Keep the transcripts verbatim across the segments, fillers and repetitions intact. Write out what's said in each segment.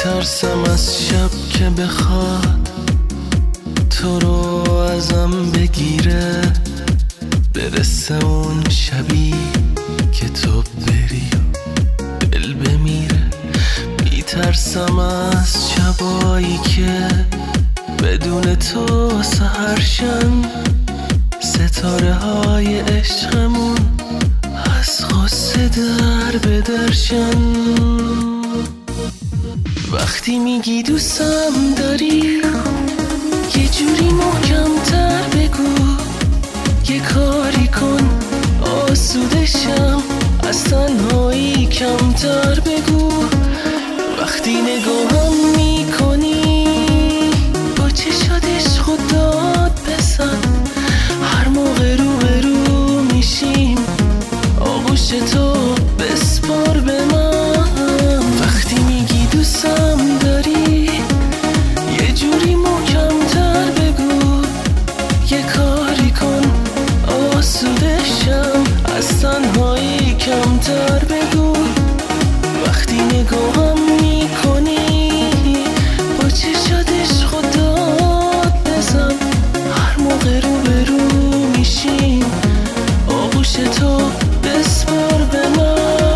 میترسم از شب که بخواد تو رو ازم بگیره، برسه اون شبی که تو بری و دل بمیره. میترسم از شبایی که بدون تو سحرشن، ستاره های عشقمون از غصه در بدرشن. وقتی میگی دوستم داری یه جوری محکم‌تر بگو، یه کاری کن آسودشم، از تنهایی کمتر بگو. وقتی نگاهم میکنی با چشات عشق و داد بزن، هر موقع رو به رو میشیم آغوش تو بسپار به من. وقتی میگی دوستم داری یه جوری محکم‌تر بگو، یه کاری کن آسودشم، از تنهایی کمتر بگو. وقتی نگاهم میکنی با چشات عشق و داد بزن، هر موقع رو به رو میشیم آغوش تو بسپار به من.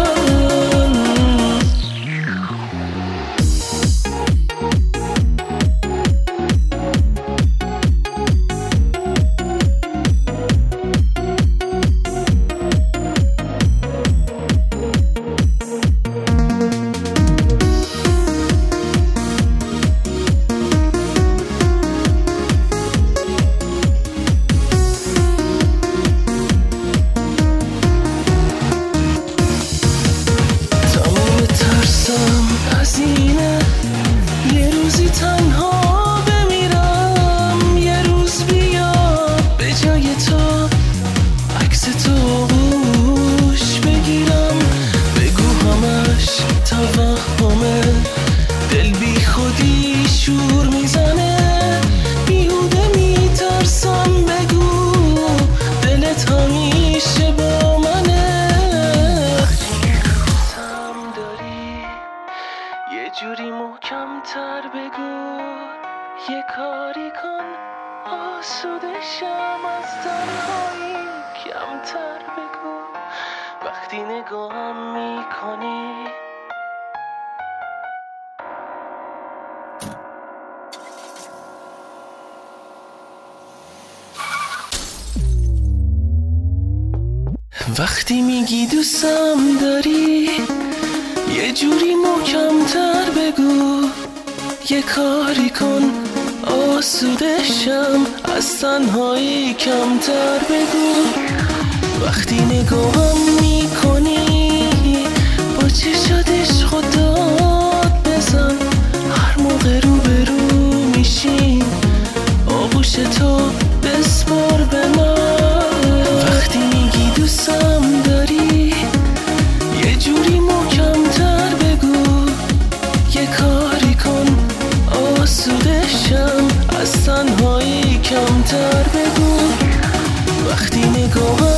از اینه یه روزی تنها بمیرم، یه روز بیاد به جای تو عکس تو گوش بگیرم. بگو همش توهمه، دل بی خودی شور میزنه، بیهوده میترسم بگو دلت همیشه با منه. یه جوری محکم‌تر بگو، یه کاری کن آسودشم، از تنهایی کمتر بگو. وقتی نگاهم میکنی وقتی میگی دوستم داری یه جوری محکم‌تر بگو، یه کاری کن آسودشم، از تنهایی کمتر بگو. وقتی نگاهم میکنی با چشات عشق و داد بزن، هر موقع رو به رو میشیم آغوش تو بسپار به من. وقتی میگی دوستم داری یه جوری محکم‌تر بگو، یه کاری کن آسودشم، از تنهایی کمتر بگو. وقتی نگاهم